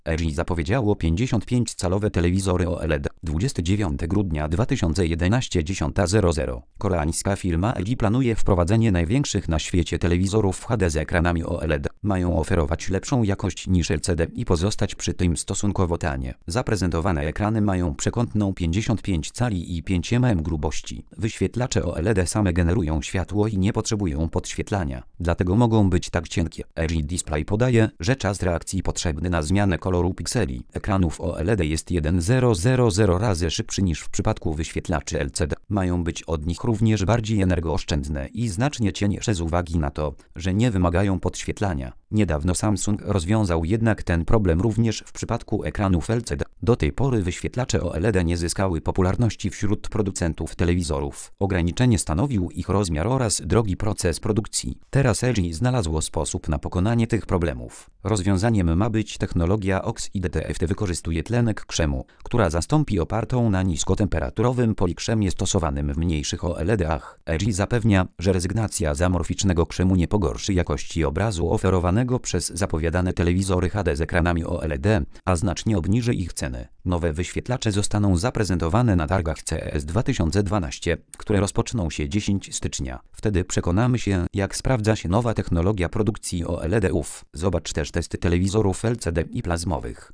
LG zapowiedziało 55-calowe telewizory OLED. 29 grudnia 2011 10:00. Koreańska firma LG planuje wprowadzenie największych na świecie telewizorów HD z ekranami OLED. Mają oferować lepszą jakość niż LCD i pozostać przy tym stosunkowo tanie. Zaprezentowane ekrany mają przekątną 55 cali i 5 mm grubości. Wyświetlacze OLED same generują światło i nie potrzebują podświetlania. Dlatego mogą być tak cienkie. LG Display podaje, że czas reakcji potrzebny na zmianę koloru pikseli ekranów OLED jest 1,000 razy szybszy niż w przypadku wyświetlaczy LCD. Mają być od nich również bardziej energooszczędne i znacznie cieńsze z uwagi na to, że nie wymagają podświetlania. Niedawno Samsung rozwiązał jednak ten problem również w przypadku ekranów LCD. Do tej pory wyświetlacze OLED nie zyskały popularności wśród producentów telewizorów. Ograniczenie stanowił ich rozmiar oraz drogi proces produkcji. Teraz LG znalazło sposób na pokonanie tych problemów. Rozwiązaniem ma być technologia OXIDTFT. Wykorzystuje tlenek krzemu, która zastąpi opartą na niskotemperaturowym polikrzemie stosowanym w mniejszych OLED-ach. LG zapewnia, że rezygnacja z amorficznego krzemu nie pogorszy jakości obrazu oferowanego przez zapowiadane telewizory HD z ekranami OLED, a znacznie obniży ich cenę. Nowe wyświetlacze zostaną zaprezentowane na targach CES 2012, które rozpoczną się 10 stycznia. Wtedy przekonamy się, jak sprawdza się nowa technologia produkcji OLED-ów. Zobacz też testy telewizorów LCD i plazmowych.